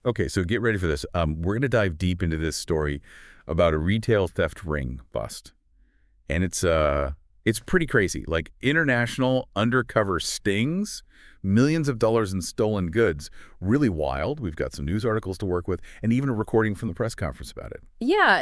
Okay, so get ready for this. We're going to dive deep into this story about a retail theft ring bust. And it's pretty crazy. Like international undercover stings, millions of dollars in stolen goods. Really wild. We've got some news articles to work with and even a recording from the press conference about it. Yeah,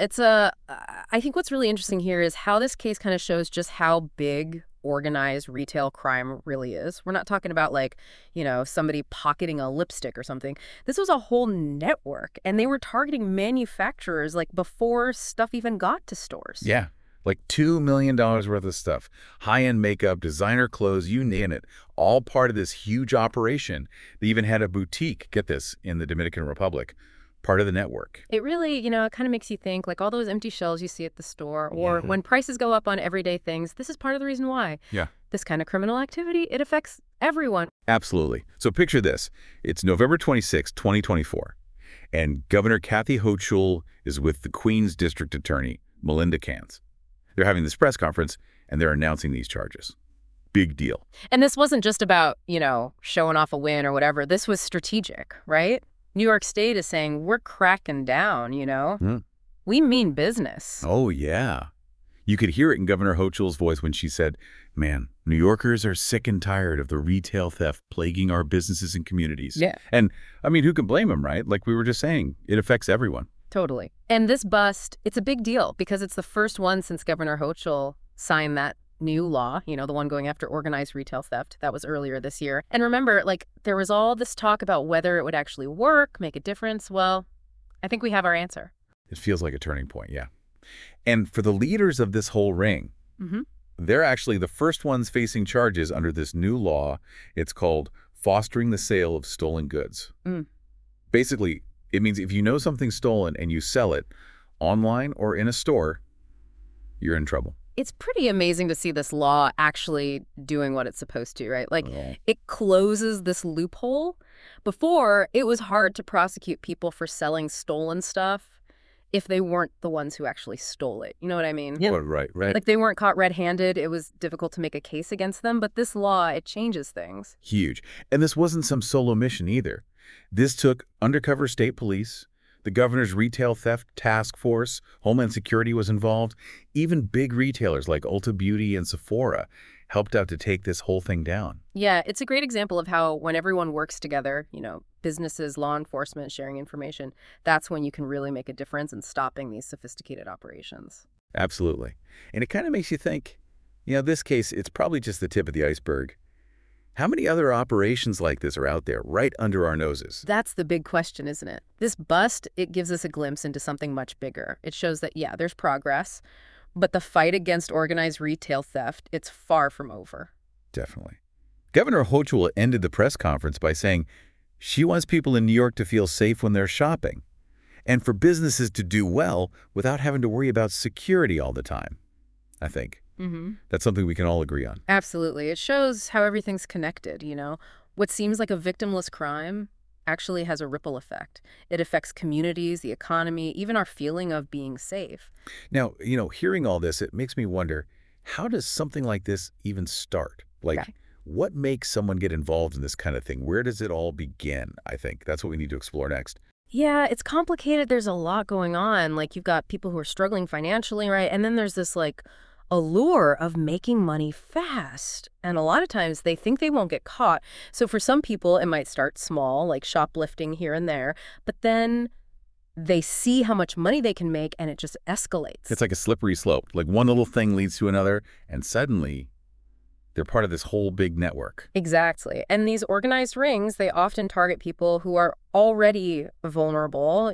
I think what's really interesting here is how this case kind of shows just how big organized retail crime really is. We're not talking about like, somebody pocketing a lipstick or something. This was a whole network, and they were targeting manufacturers like before stuff even got to stores. Yeah, like $2 million worth of stuff. High-end makeup, designer clothes, you name it. All part of this huge operation. They even had a boutique, get this, in the Dominican Republic. Part of the network. It really, it kind of makes you think like all those empty shelves you see at the store or Yeah. when prices go up on everyday things, this is part of the reason why. Yeah. This kind of criminal activity, it affects everyone. Absolutely. So picture this. It's November 26, 2024, and Governor Kathy Hochul is with the Queens District Attorney, Melinda Kantz. They're having this press conference, and they're announcing these charges. Big deal. And this wasn't just about, showing off a win or whatever. This was strategic, right? New York State is saying, we're cracking down. Hmm. We mean business. Oh, yeah. You could hear it in Governor Hochul's voice when she said, man, New Yorkers are sick and tired of the retail theft plaguing our businesses and communities. Yeah. And, I mean, who can blame them, right? Like we were just saying, it affects everyone. Totally. And this bust, it's a big deal because it's the first one since Governor Hochul signed that new law, the one going after organized retail theft. That was earlier this year. And remember, like, there was all this talk about whether it would actually work, make a difference. Well, I think we have our answer. It feels like a turning point, yeah. And for the leaders of this whole ring, Mm-hmm. they're actually the first ones facing charges under this new law. It's called Fostering the Sale of Stolen Goods. Mm. Basically, it means if you know something's stolen and you sell it online or in a store, you're in trouble. It's pretty amazing to see this law actually doing what it's supposed to, right? Like, Oh. it closes this loophole. Before, it was hard to prosecute people for selling stolen stuff if they weren't the ones who actually stole it. You know what I mean? Yeah. Right. Like, they weren't caught red-handed. It was difficult to make a case against them. But this law, it changes things. Huge. And this wasn't some solo mission either. This took undercover state police, the governor's retail theft task force, Homeland Security was involved. Even big retailers like Ulta Beauty and Sephora helped out to take this whole thing down. Yeah, it's a great example of how when everyone works together, businesses, law enforcement, sharing information, that's when you can really make a difference in stopping these sophisticated operations. Absolutely. And it kind of makes you think, this case, it's probably just the tip of the iceberg. How many other operations like this are out there right under our noses? That's the big question, isn't it? This bust, it gives us a glimpse into something much bigger. It shows that, yeah, there's progress, but the fight against organized retail theft, it's far from over. Definitely. Governor Hochul ended the press conference by saying she wants people in New York to feel safe when they're shopping and for businesses to do well without having to worry about security all the time, I think. Mm-hmm. That's something we can all agree on. Absolutely. It shows how everything's connected, What seems like a victimless crime actually has a ripple effect. It affects communities, the economy, even our feeling of being safe. Now, hearing all this, it makes me wonder, how does something like this even start? Like, Okay. what makes someone get involved in this kind of thing? Where does it all begin, I think? That's what we need to explore next. Yeah, it's complicated. There's a lot going on. Like, you've got people who are struggling financially, right? And then there's this, like, allure of making money fast. And a lot of times they think they won't get caught. So for some people, it might start small, like shoplifting here and there. But then they see how much money they can make, and it just escalates. It's like a slippery slope. Like one little thing leads to another, and suddenly they're part of this whole big network. Exactly. And these organized rings, they often target people who are already vulnerable,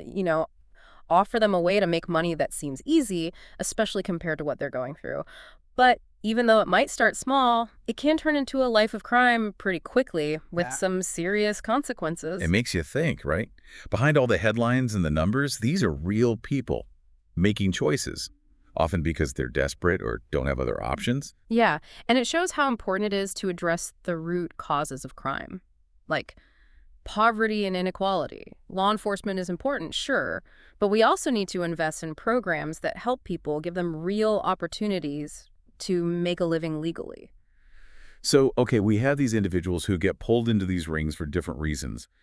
offer them a way to make money that seems easy, especially compared to what they're going through. But even though it might start small, it can turn into a life of crime pretty quickly with some serious consequences. It makes you think, right? Behind all the headlines and the numbers, these are real people making choices, often because they're desperate or don't have other options. Yeah, and it shows how important it is to address the root causes of crime, like poverty and inequality. Law enforcement is important, sure, but we also need to invest in programs that help people, give them real opportunities to make a living legally. So, okay, we have these individuals who get pulled into these rings for different reasons.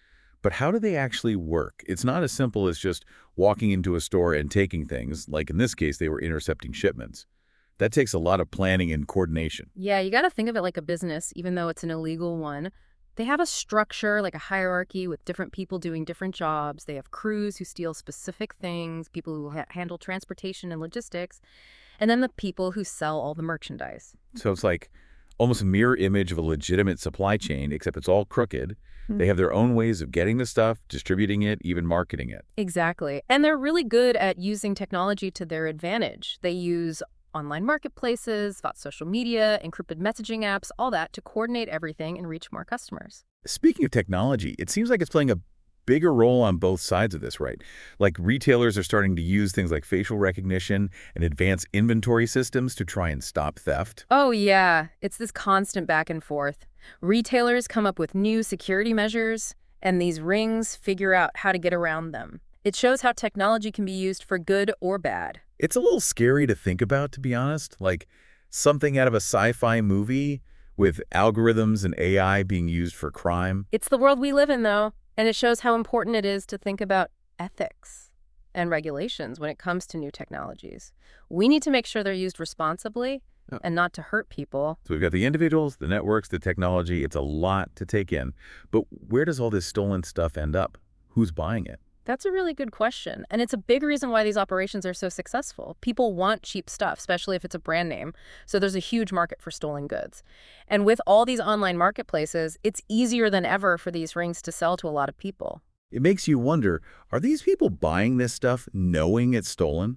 But how do they actually work? It's not as simple as just walking into a store and taking things, like in this case, they were intercepting shipments. That takes a lot of planning and coordination. Yeah, you got to think of it like a business, even though it's an illegal one. They have a structure, like a hierarchy with different people doing different jobs. They have crews who steal specific things, people who handle transportation and logistics, and then the people who sell all the merchandise. So it's like almost a mirror image of a legitimate supply chain, except it's all crooked. They have their own ways of getting the stuff, distributing it, even marketing it. Exactly. And they're really good at using technology to their advantage. They use online marketplaces, social media, encrypted messaging apps, all that to coordinate everything and reach more customers. Speaking of technology, it seems like it's playing a bigger role on both sides of this, right? Like retailers are starting to use things like facial recognition and advanced inventory systems to try and stop theft. Oh, yeah. It's this constant back and forth. Retailers come up with new security measures, and these rings figure out how to get around them. It shows how technology can be used for good or bad. It's a little scary to think about, to be honest, like something out of a sci-fi movie with algorithms and AI being used for crime. It's the world we live in, though, and it shows how important it is to think about ethics and regulations when it comes to new technologies. We need to make sure they're used responsibly and not to hurt people. So we've got the individuals, the networks, the technology. It's a lot to take in. But where does all this stolen stuff end up? Who's buying it? That's a really good question, and it's a big reason why these operations are so successful. People want cheap stuff, especially if it's a brand name, so there's a huge market for stolen goods. And with all these online marketplaces, it's easier than ever for these rings to sell to a lot of people. It makes you wonder, are these people buying this stuff knowing it's stolen?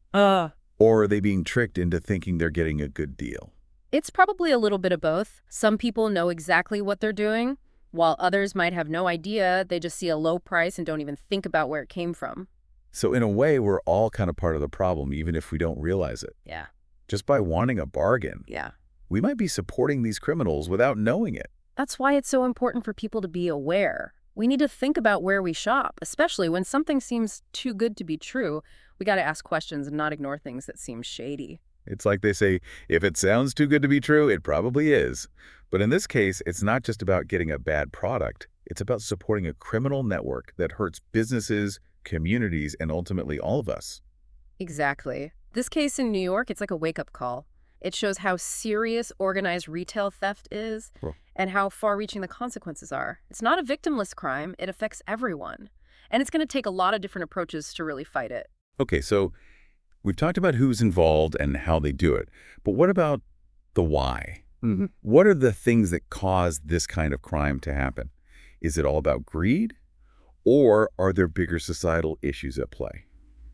Or are they being tricked into thinking they're getting a good deal? It's probably a little bit of both. Some people know exactly what they're doing, while others might have no idea. They just see a low price and don't even think about where it came from. So in a way, we're all kind of part of the problem, even if we don't realize it. Yeah. Just by wanting a bargain, Yeah. we might be supporting these criminals without knowing it. That's why it's so important for people to be aware. We need to think about where we shop, especially when something seems too good to be true. We got to ask questions and not ignore things that seem shady. It's like they say, if it sounds too good to be true, it probably is. But in this case, it's not just about getting a bad product. It's about supporting a criminal network that hurts businesses, communities, and ultimately all of us. Exactly. This case in New York, it's like a wake-up call. It shows how serious organized retail theft is and how far-reaching the consequences are. It's not a victimless crime. It affects everyone. And it's going to take a lot of different approaches to really fight it. Okay, so we've talked about who's involved and how they do it. But what about the why? What are the things that cause this kind of crime to happen? Is it all about greed? Or are there bigger societal issues at play?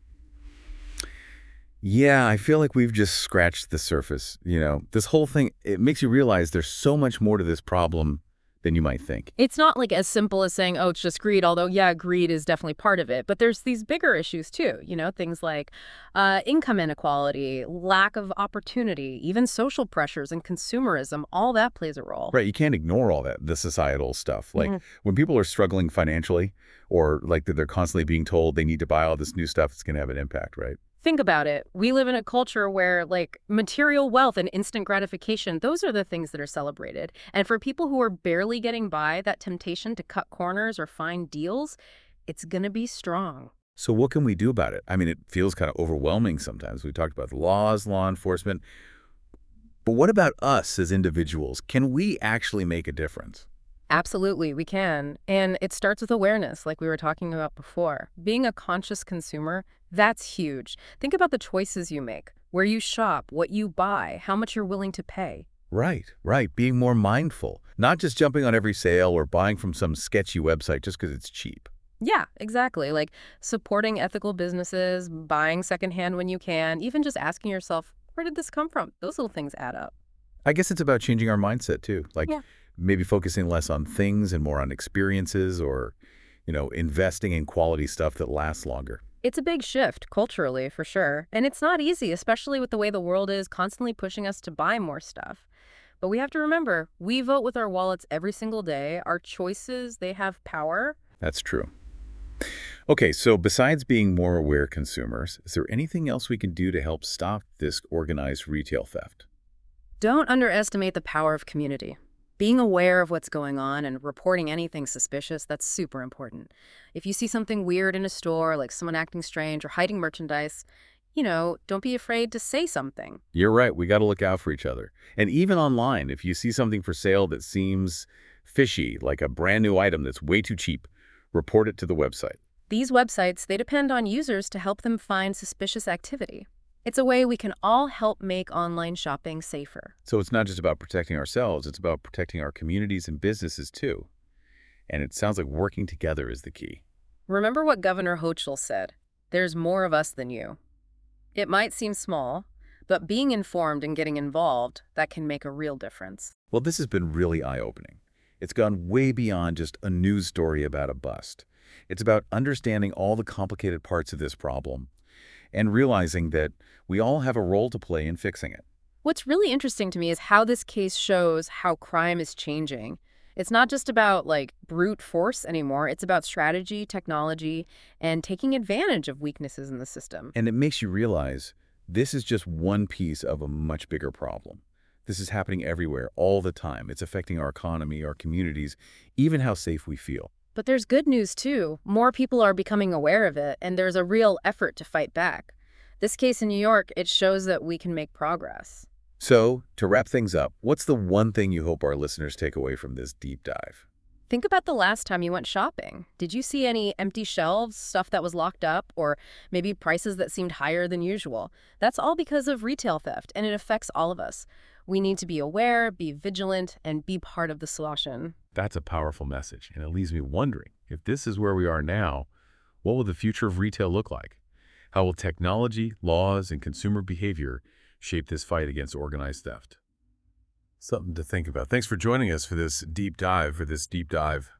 Yeah, I feel like we've just scratched the surface. This whole thing, it makes you realize there's so much more to this problem than you might think. It's not like as simple as saying, oh, it's just greed, although, yeah, greed is definitely part of it. But there's these bigger issues, too, things like income inequality, lack of opportunity, even social pressures and consumerism. All that plays a role. Right, you can't ignore all that, the societal stuff. Like when people are struggling financially or like they're constantly being told they need to buy all this new stuff, it's going to have an impact, right? Think about it. We live in a culture where, material wealth and instant gratification, those are the things that are celebrated. And for people who are barely getting by, that temptation to cut corners or find deals, it's going to be strong. So what can we do about it? I mean, it feels kind of overwhelming sometimes. We talked about the laws, law enforcement. But what about us as individuals? Can we actually make a difference? Absolutely, we can. And it starts with awareness, like we were talking about before. Being a conscious consumer, that's huge. Think about the choices you make, where you shop, what you buy, how much you're willing to pay. Right. Being more mindful, not just jumping on every sale or buying from some sketchy website just because it's cheap. Yeah, exactly. Like supporting ethical businesses, buying secondhand when you can, even just asking yourself, where did this come from? Those little things add up. I guess it's about changing our mindset too. Maybe focusing less on things and more on experiences or, investing in quality stuff that lasts longer. It's a big shift culturally, for sure. And it's not easy, especially with the way the world is constantly pushing us to buy more stuff. But we have to remember, we vote with our wallets every single day. Our choices, they have power. That's true. Okay, so besides being more aware consumers, is there anything else we can do to help stop this organized retail theft? Don't underestimate the power of community. Being aware of what's going on and reporting anything suspicious, that's super important. If you see something weird in a store, like someone acting strange or hiding merchandise, don't be afraid to say something. You're right. We got to look out for each other. And even online, if you see something for sale that seems fishy, like a brand new item that's way too cheap, report it to the website. These websites, they depend on users to help them find suspicious activity. It's a way we can all help make online shopping safer. So it's not just about protecting ourselves, it's about protecting our communities and businesses too. And it sounds like working together is the key. Remember what Governor Hochul said, "There's more of us than you." It might seem small, but being informed and getting involved, that can make a real difference. Well, this has been really eye-opening. It's gone way beyond just a news story about a bust. It's about understanding all the complicated parts of this problem and realizing that we all have a role to play in fixing it. What's really interesting to me is how this case shows how crime is changing. It's not just about, like, brute force anymore. It's about strategy, technology, and taking advantage of weaknesses in the system. And it makes you realize this is just one piece of a much bigger problem. This is happening everywhere, all the time. It's affecting our economy, our communities, even how safe we feel. But there's good news, too. More people are becoming aware of it, and there's a real effort to fight back. This case in New York, it shows that we can make progress. So, to wrap things up, what's the one thing you hope our listeners take away from this deep dive? Think about the last time you went shopping. Did you see any empty shelves, stuff that was locked up, or maybe prices that seemed higher than usual? That's all because of retail theft, and it affects all of us. We need to be aware, be vigilant, and be part of the solution. That's a powerful message, and it leaves me wondering, if this is where we are now, what will the future of retail look like? How will technology, laws, and consumer behavior shape this fight against organized theft? Something to think about. Thanks for joining us for this deep dive,